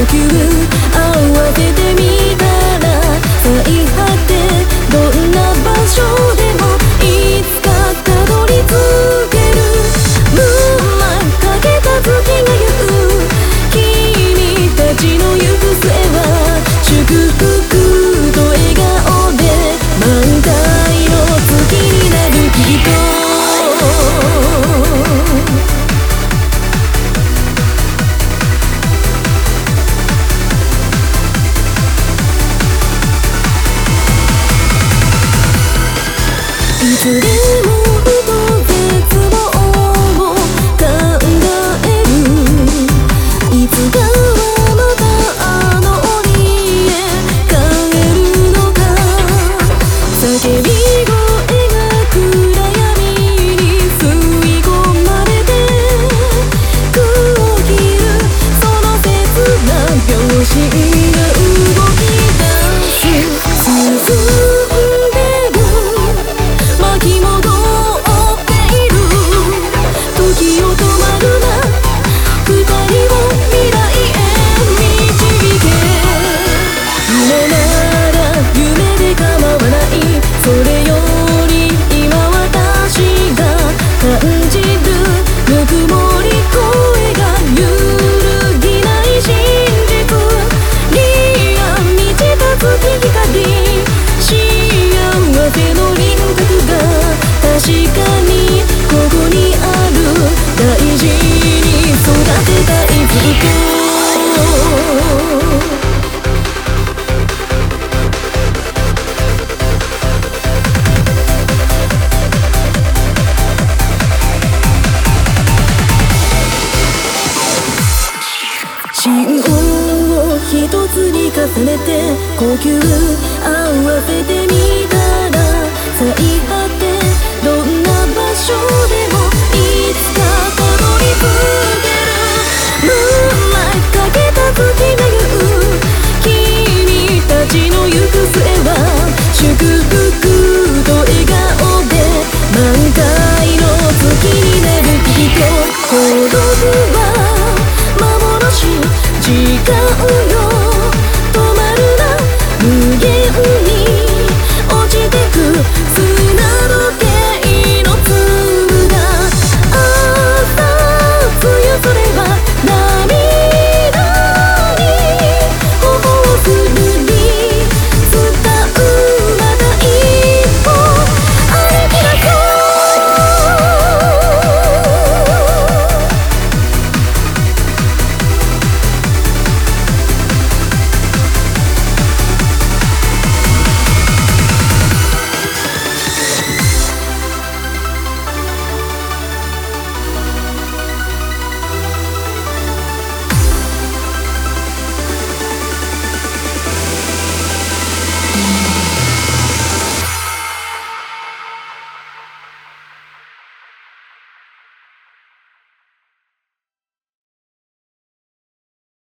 吸合わせてみたら最果てどんな場所でもいつかたどり着ける。ムーンライトかけた月が言う君たちの行く末は祝福と笑顔で満開の月になるきっと。いつでもふと絶望を考える。いつかはまたあの檻へ帰るのか。叫び声が暗闇に吸い込まれて空を切るその切な秒針が動き出す。進んでる巻き戻っている。時を止まるな二人を未来へ導け。夢なら夢で構わない。それより今私が感じるぬくもり声が揺るぎない真実。リアルに満ちた月光幸せの輪郭が確かにここにある。大事に育てたいずっと。信号を一つに重ねて呼吸合わせてみ